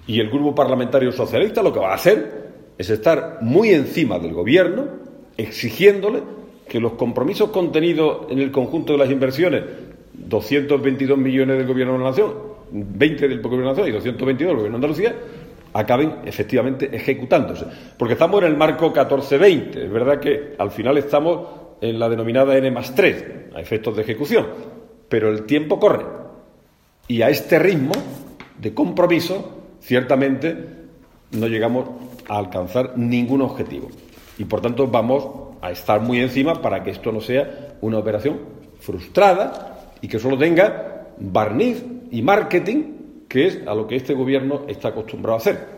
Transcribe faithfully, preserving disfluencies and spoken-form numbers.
Y el Grupo Parlamentario Socialista lo que va a hacer es estar muy encima del Gobierno, exigiéndole que los compromisos contenidos en el conjunto de las inversiones, doscientos veintidós millones del Gobierno de la Nación, veinte del Gobierno de la Nación y doscientos veintidós del Gobierno de Andalucía, acaben efectivamente ejecutándose. Porque estamos en el marco catorce veinte. Es verdad que al final estamos en la denominada N más tres, a efectos de ejecución. Pero el tiempo corre. Y a este ritmo de compromiso, ciertamente, no llegamos a alcanzar ningún objetivo. Y, por tanto, vamos a estar muy encima para que esto no sea una operación frustrada y que solo tenga barniz y marketing, que es a lo que este Gobierno está acostumbrado a hacer.